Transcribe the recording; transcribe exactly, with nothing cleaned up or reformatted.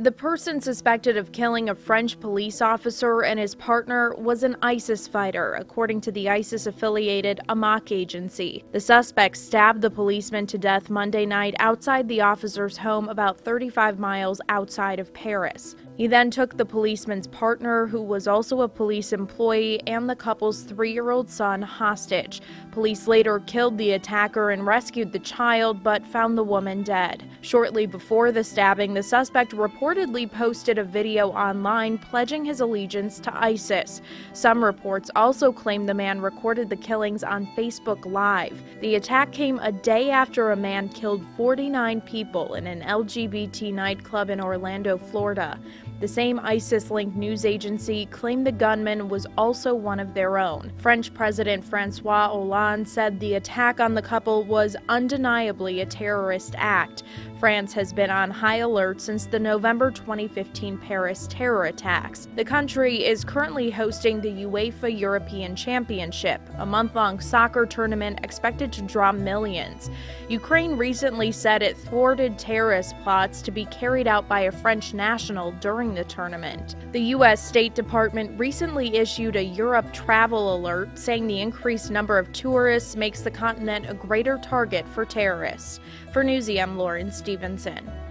The person suspected of killing a French police officer and his partner was an ISIS fighter, according to the ISIS-affiliated Amaq agency. The suspect stabbed the policeman to death Monday night outside the officer's home about thirty-five miles outside of Paris. He then took the policeman's partner, who was also a police employee, and the couple's three-year-old son hostage. Police later killed the attacker and rescued the child, but found the woman dead. Shortly before the stabbing, the suspect reportedly posted a video online pledging his allegiance to ISIS. Some reports also claim the man recorded the killings on Facebook Live. The attack came a day after a man killed forty-nine people in an L G B T nightclub in Orlando, Florida. The same ISIS-linked news agency claimed the gunman was also one of their own. French President François Hollande said the attack on the couple was undeniably a terrorist act. France has been on high alert since the November twenty fifteen Paris terror attacks. The country is currently hosting the UEFA European Championship, a month-long soccer tournament expected to draw millions. Ukraine recently said it thwarted terrorist plots to be carried out by a French national during the tournament. The U S State Department recently issued a Europe travel alert, saying the increased number of tourists makes the continent a greater target for terrorists. For Newsy, I'm Lauren Stevenson.